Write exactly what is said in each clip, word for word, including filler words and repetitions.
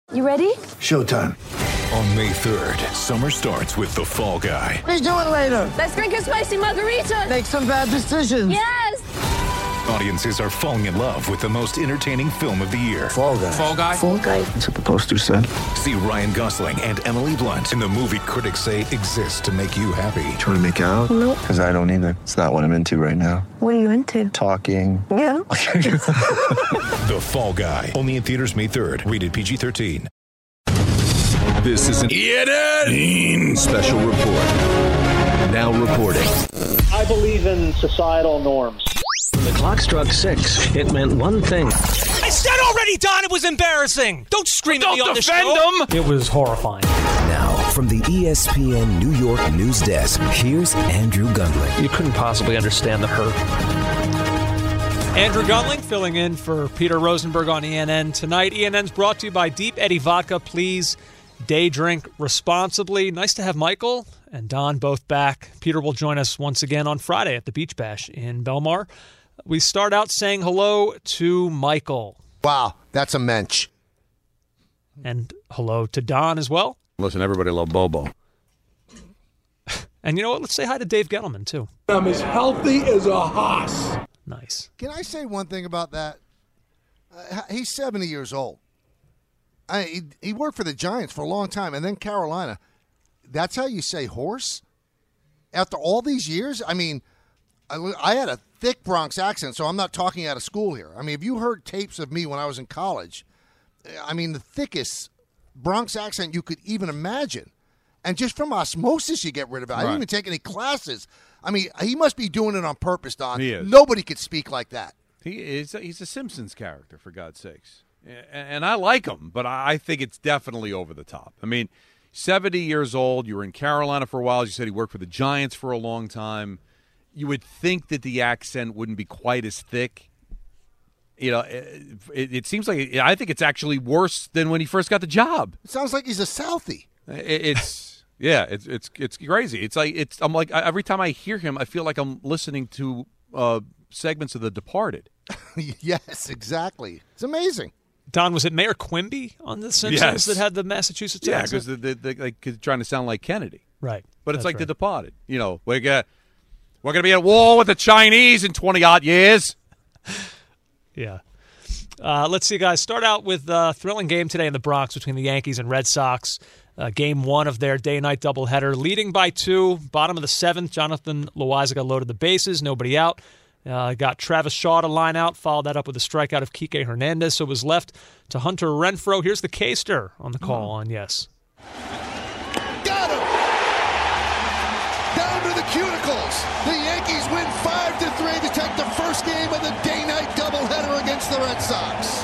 You ready? Showtime. On May third, summer starts with The Fall Guy. Let's do it later. Let's drink a spicy margarita. Make some bad decisions. Yes. Audiences are falling in love with the most entertaining film of the year. Fall Guy. Fall Guy? Fall guy. That's what the poster said. See Ryan Gosling and Emily Blunt in the movie critics say exists to make you happy. Trying to make it out? Nope. Because I don't either. It's not what I'm into right now. What are you into? Talking. Yeah. The Fall Guy. Only in theaters May third. Rated P G thirteen. This is an E N N special report. Now reporting. I believe in societal norms. When the clock struck six, it meant one thing. I said already, Don, it was embarrassing. Don't scream at me on the show. Don't defend him! It was horrifying. Now, from the E S P N New York news desk, here's Andrew Gundling. You couldn't possibly understand the hurt. Andrew Gundling filling in for Peter Rosenberg on E N N tonight. E N N's brought to you by Deep Eddy Vodka. Please day drink responsibly. Nice to have Michael and Don both back. Peter will join us once again on Friday at the Beach Bash in Belmar. We start out saying hello to Michael. Wow, that's a mensch. And hello to Don as well. Listen, everybody love Bobo. And you know what? Let's say hi to Dave Gettleman, too. I'm as healthy as a hoss. Nice. Can I say one thing about that? Uh, he's seventy years old. I, he, he worked for the Giants for a long time, and then Carolina. That's how you say horse? After all these years? I mean, I, I had a thick Bronx accent, so I'm not talking out of school here. I mean, if you heard tapes of me when I was in college, I mean, the thickest Bronx accent you could even imagine. And just from osmosis, you get rid of it. I didn't Right. even take any classes. I mean, he must be doing it on purpose, Don. He is. Nobody could speak like that. He is. He's a Simpsons character, for God's sakes. And I like him, but I think it's definitely over the top. I mean, seventy years old, you were in Carolina for a while. You said he worked for the Giants for a long time. You would think that the accent wouldn't be quite as thick. You know, it, it seems like, I think it's actually worse than when he first got the job. It sounds like he's a Southie. It, it's, yeah, it's it's it's crazy. It's like, it's. I'm like, every time I hear him, I feel like I'm listening to uh, segments of The Departed. Yes, exactly. It's amazing. Don, was it Mayor Quimby on The Simpsons Yes. that had the Massachusetts Yeah, accent? because the, the, the, like, 'cause trying to sound like Kennedy. Right. But it's That's like right. The Departed. You know, we're going we're gonna be at war with the Chinese in twenty-odd years. Yeah. Uh, let's see, guys. Start out with a thrilling game today in the Bronx between the Yankees and Red Sox. Uh, game one of their day-night doubleheader. Leading by two, bottom of the seventh, Jonathan Loaizaga loaded the bases, nobody out. Uh, got Travis Shaw to line out, followed that up with a strikeout of Kike Hernandez, so it was left to Hunter Renfroe. Here's the K-Ster on the call on Yes. Got him! Down to the cuticles. The Yankees win five to three to take the first game of the day-night doubleheader against the Red Sox.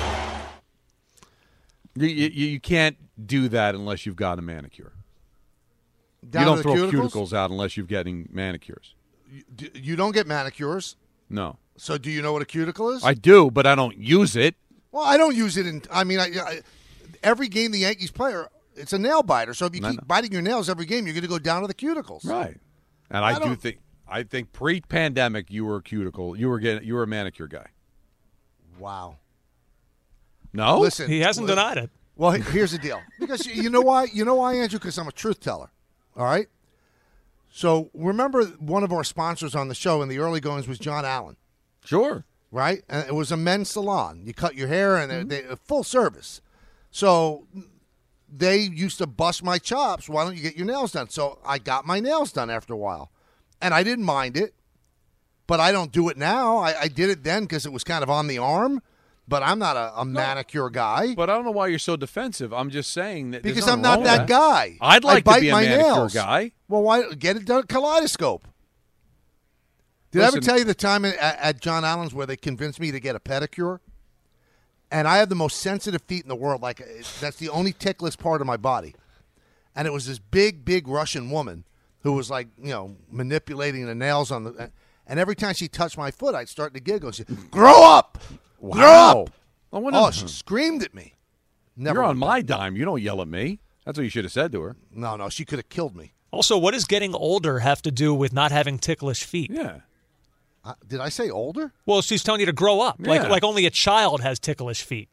You, you, you can't do that unless you've got a manicure. Down you don't to throw the cuticles? cuticles out unless you're getting manicures. You, you don't get manicures. No. So do you know what a cuticle is? I do, but I don't use it. Well, I don't use it in. I mean, I, I, every game the Yankees play, are- it's a nail biter. So if you I keep know. biting your nails every game, you're going to go down to the cuticles. Right. And I I, do don't- think I think pre-pandemic you were a cuticle. You were getting you were a manicure guy. Wow. No? Listen, He hasn't li- denied it. Well, he- here's the deal. Because you you know why? You know why, Andrew? Because I'm a truth teller. All right. So remember, one of our sponsors on the show in the early goings was John Allen. Sure. Right? And it was a men's salon. You cut your hair and they, they full service. So they used to bust my chops. Why don't you get your nails done? So I got my nails done after a while. And I didn't mind it. But I don't do it now. I, I did it then because it was kind of on the arm. But I'm not a, a manicure guy. But I don't know why you're so defensive. I'm just saying that there's Because nothing I'm not wrong that with guy. I'd like I bite to be a my manicure nails. guy. Well, why get it done at Kaleidoscope? Did I Listen- ever tell you the time at, at John Allen's where they convinced me to get a pedicure? And I have the most sensitive feet in the world. Like, that's the only ticklish part of my body. And it was this big, big Russian woman who was like, you know, manipulating the nails on the. And every time she touched my foot, I'd start to giggle. She'd, grow up! Grow Wow. up! I wonder- Oh, she screamed at me. Never You're on went my back. dime. You don't yell at me. That's what you should have said to her. No, no, she could have killed me. Also, what does getting older have to do with not having ticklish feet? Yeah. Uh, did I say older? Well, she's telling you to grow up. Like Yeah. like only a child has ticklish feet.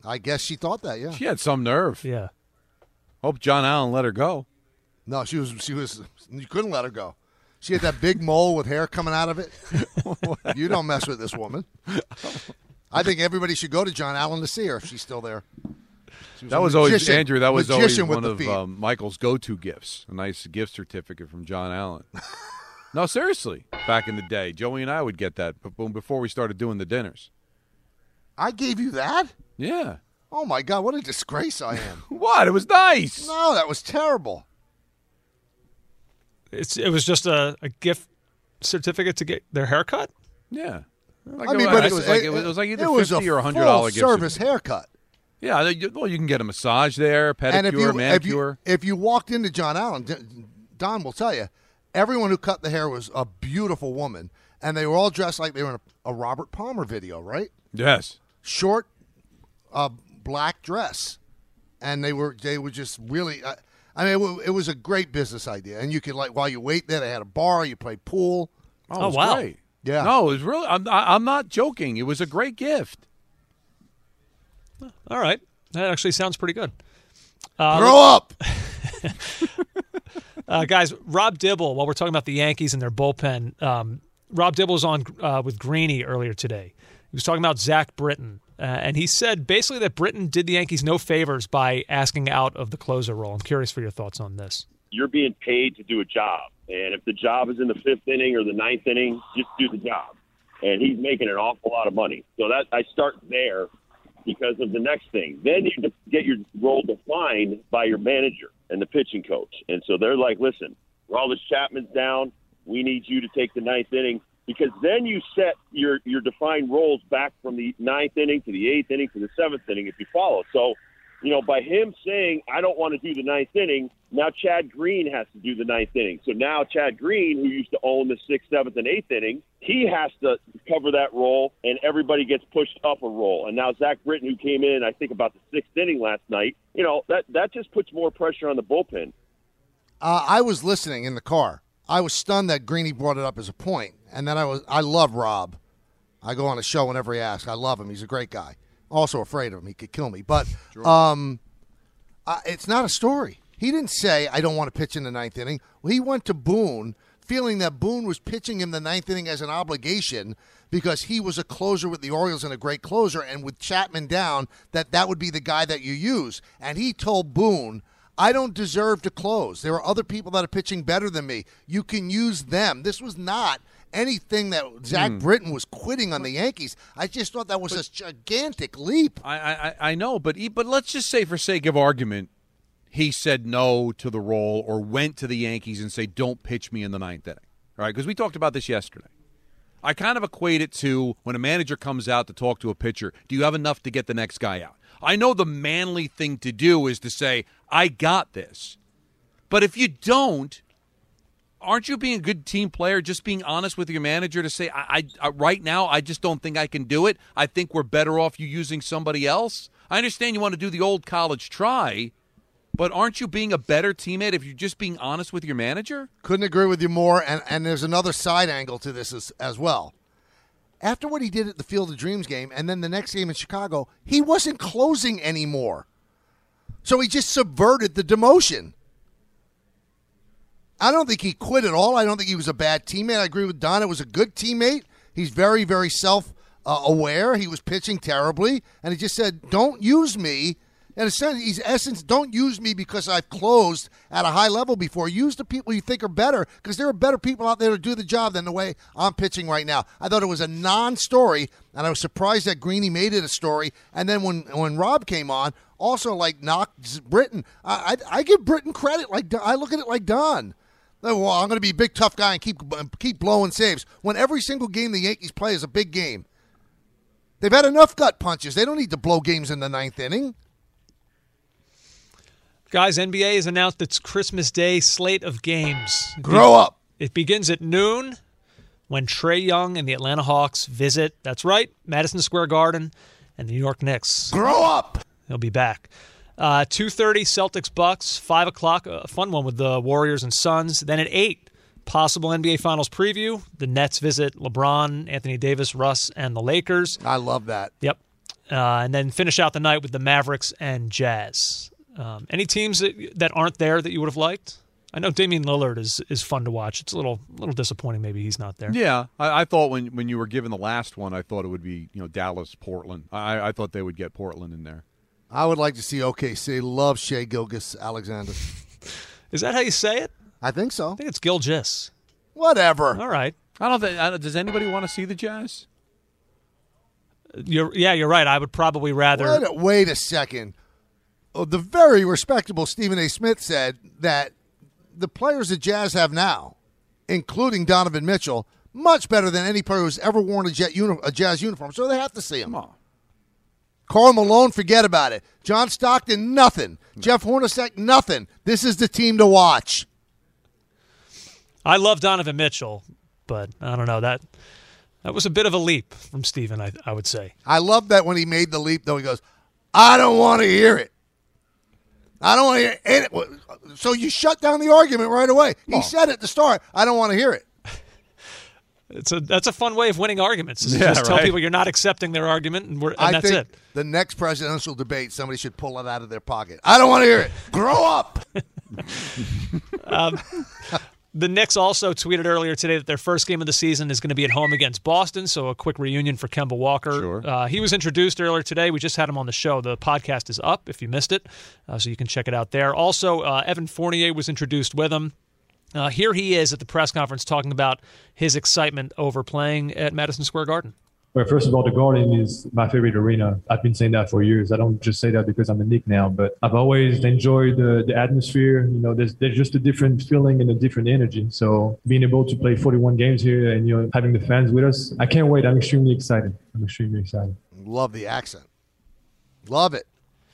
I guess she thought that, yeah. She had some nerve. Yeah. Hope John Allen let her go. No, she was, she was, you couldn't let her go. She had that big mole with hair coming out of it. You don't mess with this woman. I think everybody should go to John Allen to see her if she's still there. Was that was always, magician, Andrew, that was always one of um, um, Michael's go-to gifts, a nice gift certificate from John Allen. No, seriously, back in the day, Joey and I would get that before we started doing the dinners. I gave you that? Yeah. Oh, my God, what a disgrace I am. What? It was nice. No, that was terrible. It's It was just a, a gift certificate to get their haircut? Yeah. Like, I mean, but it was like it was, it was like either fifty a or a hundred dollar gift service haircut. Yeah, well, you can get a massage there, pedicure, and if you, manicure. If you, if you walked into John Allen, Don will tell you, everyone who cut the hair was a beautiful woman, and they were all dressed like they were in a, a Robert Palmer video, right? Yes. Short, uh, black dress, and they were they were just really. Uh, I mean, it, it was a great business idea, and you could like while you wait there, they had a bar, you played pool. Oh, it was wow! Great. Yeah. No, it was really. I'm I'm not joking. It was a great gift. All right, that actually sounds pretty good. Uh, Grow up, uh, guys. Rob Dibble. While we're talking about the Yankees and their bullpen, um, Rob Dibble was on uh, with Greeny earlier today. He was talking about Zach Britton, uh, and he said basically that Britton did the Yankees no favors by asking out of the closer role. I'm curious for your thoughts on this. You're being paid to do a job, and if the job is in the fifth inning or the ninth inning, just do the job. And he's making an awful lot of money, so that I start there. Because of the next thing. Then you get your role defined by your manager and the pitching coach. And so they're like, listen, Aroldis Chapman's down. We need you to take the ninth inning. Because then you set your, your defined roles back from the ninth inning to the eighth inning to the seventh inning if you follow. So, you know, by him saying, I don't want to do the ninth inning, now Chad Green has to do the ninth inning. So now Chad Green, who used to own the sixth, seventh, and eighth inning, he has to cover that role, and everybody gets pushed up a role. And now Zach Britton, who came in, I think, about the sixth inning last night, you know, that, that just puts more pressure on the bullpen. Uh, I was listening in the car. I was stunned that Greeny brought it up as a point. And then I was, I love Rob. I go on a show whenever he asks. I love him. He's a great guy. Also afraid of him. He could kill me. But um, uh, it's not a story. He didn't say, I don't want to pitch in the ninth inning. Well, he went to Boone feeling that Boone was pitching him the ninth inning as an obligation because he was a closer with the Orioles and a great closer, and with Chapman down, that that would be the guy that you use. And he told Boone, I don't deserve to close. There are other people that are pitching better than me. You can use them. This was not anything that Zach mm. Britton was quitting on the Yankees. I just thought that was but, a gigantic leap. I, I I know, but he, but let's just say for sake of argument, he said no to the role or went to the Yankees and say, don't pitch me in the ninth inning. All right, because we talked about this yesterday. I kind of equate it to when a manager comes out to talk to a pitcher, do you have enough to get the next guy out? I know the manly thing to do is to say, I got this. But if you don't, aren't you being a good team player, just being honest with your manager to say, I, I right now, I just don't think I can do it. I think we're better off you using somebody else. I understand you want to do the old college try, but aren't you being a better teammate if you're just being honest with your manager? Couldn't agree with you more, and, and there's another side angle to this as, as well. After what he did at the Field of Dreams game and then the next game in Chicago, he wasn't closing anymore. So he just subverted the demotion. I don't think he quit at all. I don't think he was a bad teammate. I agree with Don. It was a good teammate. He's very, very self-aware. He was pitching terribly, and he just said, don't use me. And in essence, don't use me because I've closed at a high level before. Use the people you think are better, because there are better people out there to do the job than the way I'm pitching right now. I thought it was a non-story, and I was surprised that Greeny made it a story. And then when, when Rob came on, also like knocked Britton. I, I, I give Britton credit. Like I look at it like Don. Well, I'm going to be a big, tough guy and keep keep blowing saves. When every single game the Yankees play is a big game. They've had enough gut punches. They don't need to blow games in the ninth inning. Guys, N B A has announced its Christmas Day slate of games. Grow up. It begins at noon when Trae Young and the Atlanta Hawks visit, that's right, Madison Square Garden and the New York Knicks. Grow up. They'll be back. Uh, two thirty, Celtics Bucks. five o'clock, a fun one with the Warriors and Suns. Then at eight, possible N B A Finals preview. The Nets visit LeBron, Anthony Davis, Russ, and the Lakers. I love that. Yep. uh, and then finish out the night with the Mavericks and Jazz. Um, any teams that, that aren't there that you would have liked? I know Damian Lillard is, is fun to watch. It's a little little disappointing maybe he's not there. Yeah, I, I thought when when you were given the last one, I thought it would be you know Dallas, Portland. I, I thought they would get Portland in there. I would like to see O K C. Love Shai Gilgeous-Alexander. Is that how you say it? I think so. I think it's Gilgis. Whatever. All right. I don't think. I don't, does anybody want to see the Jazz? You're yeah, you're right. I would probably rather. Wait a, wait a second. Oh, the very respectable Stephen A. Smith said that the players the Jazz have now, including Donovan Mitchell, much better than any player who's ever worn a, jet uni- a Jazz uniform. So they have to see him. Come on. Karl Malone, forget about it. John Stockton, nothing. No. Jeff Hornacek, nothing. This is the team to watch. I love Donovan Mitchell, but I don't know. That that was a bit of a leap from Stephen, I, I would say. I love that when he made the leap, though, he goes, I don't want to hear it. I don't want to hear it. So you shut down the argument right away. He oh. said at the start, I don't want to hear it. It's a That's a fun way of winning arguments. Is yeah, just right. tell people you're not accepting their argument, and, we're, and I that's think it. The next presidential debate, somebody should pull it out of their pocket. I don't want to hear it. Grow up. um, the Knicks also tweeted earlier today that their first game of the season is going to be at home against Boston, so a quick reunion for Kemba Walker. Sure. Uh, he was introduced earlier today. We just had him on the show. The podcast is up if you missed it, uh, so you can check it out there. Also, uh, Evan Fournier was introduced with him. Uh, here he is at the press conference talking about his excitement over playing at Madison Square Garden. Well, first of all, the Garden is my favorite arena. I've been saying that for years. I don't just say that because I'm a Knick now, but I've always enjoyed the, the atmosphere. You know, there's there's just a different feeling and a different energy. So being able to play forty-one games here and, you know, having the fans with us, I can't wait. I'm extremely excited. I'm extremely excited. Love the accent. Love it.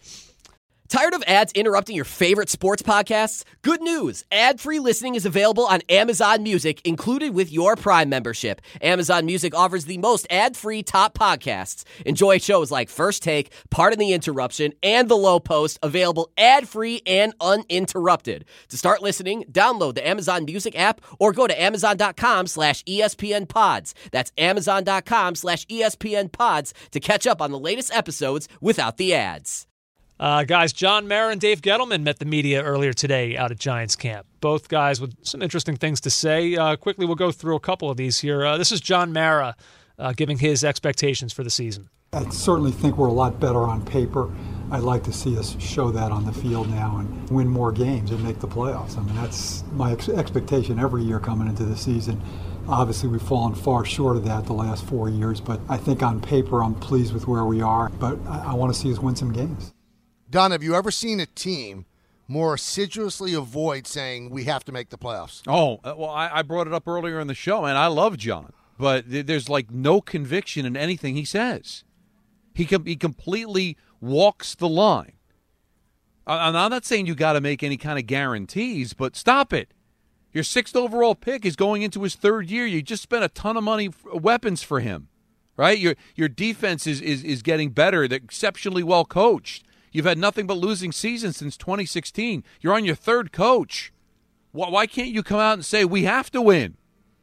Tired of ads interrupting your favorite sports podcasts? Good news! Ad-free listening is available on Amazon Music, included with your Prime membership. Amazon Music offers the most ad-free top podcasts. Enjoy shows like First Take, Pardon the Interruption, and The Low Post, available ad-free and uninterrupted. To start listening, download the Amazon Music app or go to amazon.com slash ESPN pods. That's amazon.com slash ESPN pods to catch up on the latest episodes without the ads. Uh, guys, John Mara and Dave Gettleman met the media earlier today out at Giants camp. Both guys with some interesting things to say. Uh, quickly, we'll go through a couple of these here. Uh, this is John Mara uh, giving his expectations for the season. I certainly think we're a lot better on paper. I'd like to see us show that on the field now and win more games and make the playoffs. I mean, that's my ex- expectation every year coming into the season. Obviously, we've fallen far short of that the last four years, but I think on paper I'm pleased with where we are. But I, I want to see us win some games. Don, have you ever seen a team more assiduously avoid saying we have to make the playoffs? Oh, well, I, I brought it up earlier in the show, and I love John, but th- there's like no conviction in anything he says. He com- he completely walks the line. I- I'm not saying you got to make any kind of guarantees, but stop it. Your sixth overall pick is going into his third year. You just spent a ton of money, for weapons for him, right? Your your defense is, is, is getting better. They're exceptionally well coached. You've had nothing but losing seasons since twenty sixteen. You're on your third coach. Why can't you come out and say, we have to win?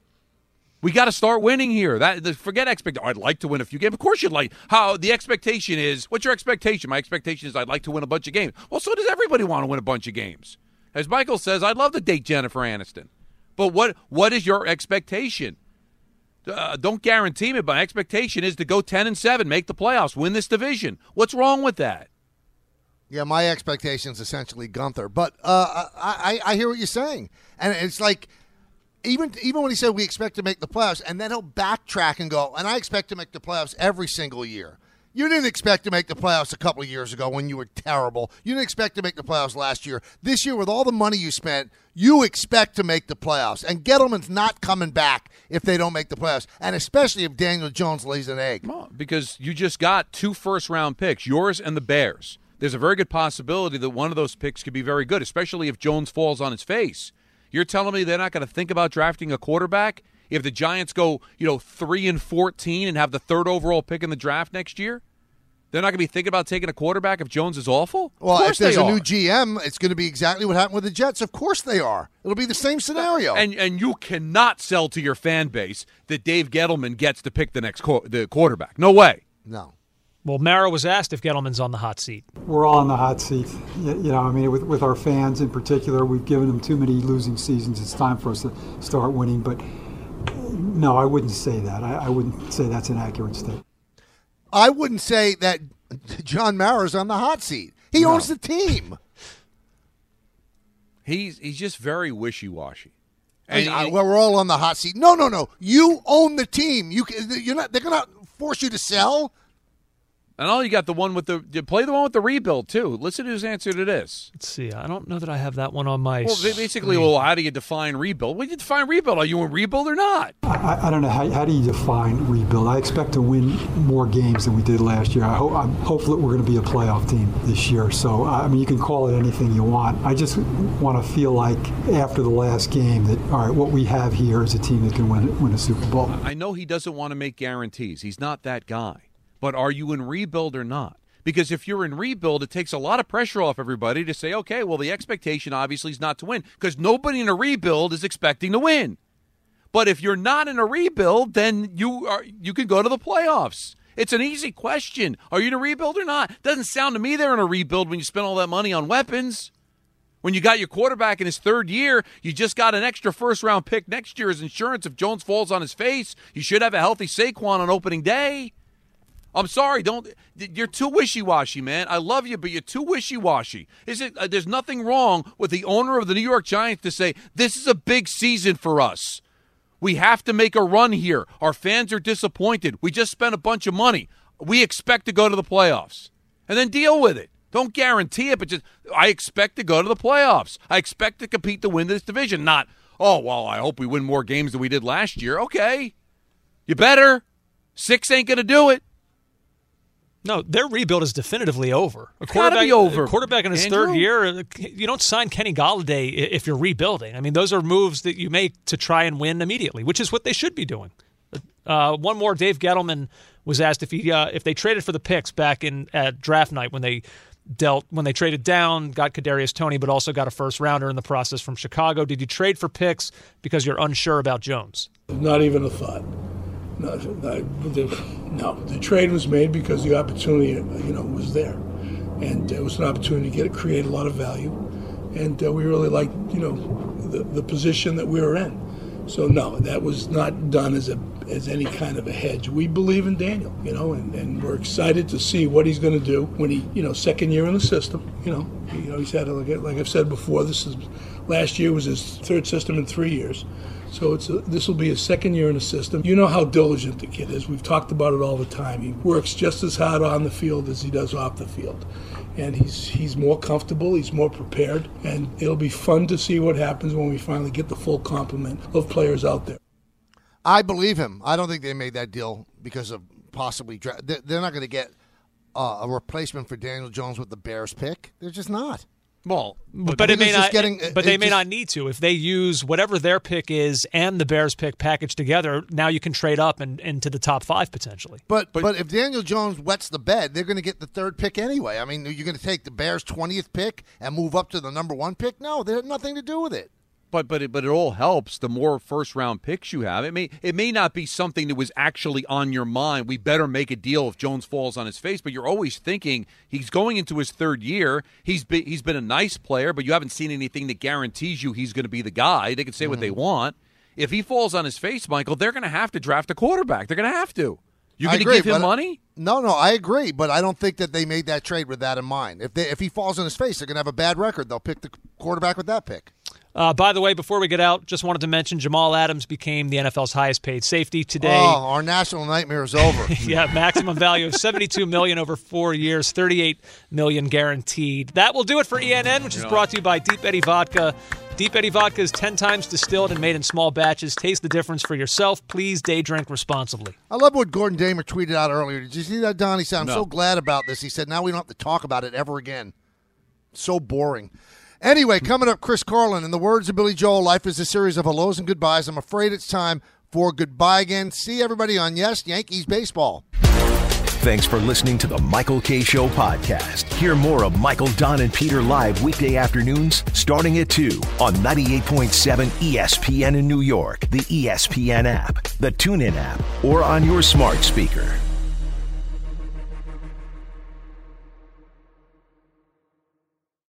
We got to start winning here. That forget expect. Oh, I'd like to win a few games. Of course you'd like. How the expectation is, what's your expectation? My expectation is I'd like to win a bunch of games. Well, so does everybody want to win a bunch of games. As Michael says, I'd love to date Jennifer Aniston. But what what is your expectation? Uh, don't guarantee me, but my expectation is to go ten and seven, make the playoffs, win this division. What's wrong with that? Yeah, my expectation's essentially Gunther, but uh, I, I I hear what you're saying, and it's like even even when he said we expect to make the playoffs, and then he'll backtrack and go, and I expect to make the playoffs every single year. You didn't expect to make the playoffs a couple of years ago when you were terrible. You didn't expect to make the playoffs last year. This year, with all the money you spent, you expect to make the playoffs. And Gettleman's not coming back if they don't make the playoffs, and especially if Daniel Jones lays an egg. Well, because you just got two first-round picks, yours and the Bears. There's a very good possibility that one of those picks could be very good, especially if Jones falls on his face. You're telling me they're not going to think about drafting a quarterback if the Giants go, you know, three and fourteen and have the third overall pick in the draft next year? They're not going to be thinking about taking a quarterback if Jones is awful? Well, of course if there's they a are. new G M, it's going to be exactly what happened with the Jets. Of course they are. It'll be the same scenario. And and you cannot sell to your fan base that Dave Gettleman gets to pick the next qu- the quarterback. No way. No. Well, Mara was asked if Gettleman's on the hot seat. We're all on the hot seat. You know, I mean, with, with our fans in particular, we've given them too many losing seasons. It's time for us to start winning. But no, I wouldn't say that. I, I wouldn't say that's an accurate statement. I wouldn't say that John Mara's on the hot seat. He No. owns the team. He's he's just very wishy-washy. And I, well, we're all on the hot seat. No, no, no. You own the team. You can, you're not. They're going to force you to sell. And all you got the one with the you play the one with the rebuild too. Listen to his answer to this. Let's see. I don't know that I have that one on my. Well, basically, screen. well, how do you define rebuild? What do you define rebuild? Are you in rebuild or not? I, I don't know. How, how do you define rebuild? I expect to win more games than we did last year. I hope, I'm hopeful that we're going to be a playoff team this year. So, I mean, you can call it anything you want. I just want to feel like after the last game that, all right, what we have here is a team that can win, win a Super Bowl. I know he doesn't want to make guarantees. He's not that guy. But are you in rebuild or not? Because if you're in rebuild, it takes a lot of pressure off everybody to say, okay, well, the expectation obviously is not to win because nobody in a rebuild is expecting to win. But if you're not in a rebuild, then you are you can go to the playoffs. It's an easy question. Are you in a rebuild or not? Doesn't sound to me they're in a rebuild when you spend all that money on weapons. When you got your quarterback in his third year, you just got an extra first-round pick next year as insurance if Jones falls on his face. You should have a healthy Saquon on opening day. I'm sorry, don't. You're too wishy-washy, man. I love you, but you're too wishy-washy. Is it? Uh, there's nothing wrong with the owner of the New York Giants to say this is a big season for us. We have to make a run here. Our fans are disappointed. We just spent a bunch of money. We expect to go to the playoffs, and then deal with it. Don't guarantee it, but just I expect to go to the playoffs. I expect to compete to win this division. Not oh well, I hope we win more games than we did last year. Okay, you better. Six ain't gonna do it. No, their rebuild is definitively over. A It's quarterback, gotta be over, a quarterback in his Andrew. third year, you don't sign Kenny Golladay if you're rebuilding. I mean, those are moves that you make to try and win immediately, which is what they should be doing. Uh, one more, Dave Gettleman was asked if he uh, if they traded for the picks back in at draft night when they dealt when they traded down, got Kadarius Toney, but also got a first rounder in the process from Chicago. Did you trade for picks because you're unsure about Jones? Not even a thought. No, the, the, no, the trade was made because the opportunity, you know, was there, and it was an opportunity to get create a lot of value, and uh, we really liked, you know, the, the position that we were in. So no, that was not done as a as any kind of a hedge. We believe in Daniel, you know, and, and we're excited to see what he's going to do when he, you know, second year in the system. You know, you know, he's had like, like I've said before. This is last year was his third system in three years. So it's a, this will be his second year in the system. You know how diligent the kid is. We've talked about it all the time. He works just as hard on the field as he does off the field. And he's he's more comfortable, he's more prepared, and it'll be fun to see what happens when we finally get the full complement of players out there. I believe him. I don't think they made that deal because of possibly dra- – they're not going to get uh, a replacement for Daniel Jones with the Bears pick. They're just not. Well, but, but it may it's not. just getting- but they it may just- not need to if they use whatever their pick is and the Bears pick packaged together. Now you can trade up and into the top five potentially. But, but if Daniel Jones wets the bed, they're going to get the third pick anyway. I mean, you're going to take the Bears' twentieth pick and move up to the number one pick? No, they had nothing to do with it. But but it, but it all helps the more first round picks you have. It may it may not be something that was actually on your mind. We better make a deal if Jones falls on his face. But you're always thinking he's going into his third year. He's been, he's been a nice player, but you haven't seen anything that guarantees you he's going to be the guy. They can say mm-hmm. what they want. If he falls on his face, Michael, they're going to have to draft a quarterback. They're going to have to. You're going to give him money? No, no, I agree, but I don't think that they made that trade with that in mind. If they if he falls on his face, they're going to have a bad record. They'll pick the quarterback with that pick. Uh, by the way, before we get out, just wanted to mention Jamal Adams became the N F L's highest paid safety today. Oh, our national nightmare is over. Yeah, maximum value of seventy-two million dollars over four years, thirty-eight million dollars guaranteed. That will do it for E N N, which is brought to you by Deep Eddy Vodka. Deep Eddy Vodka is ten times distilled and made in small batches. Taste the difference for yourself. Please day drink responsibly. I love what Gordon Damer tweeted out earlier. Did you see that, Don? He said, I'm No. so glad about this. He said, now we don't have to talk about it ever again. So boring. Anyway, coming up, Chris Carlin. In the words of Billy Joel, life is a series of hellos and goodbyes. I'm afraid it's time for goodbye again. See everybody on Yes, Yankees Baseball. Thanks for listening to the Michael K. Show podcast. Hear more of Michael, Don, and Peter live weekday afternoons starting at two on ninety-eight point seven E S P N in New York, the E S P N app, the TuneIn app, or on your smart speaker.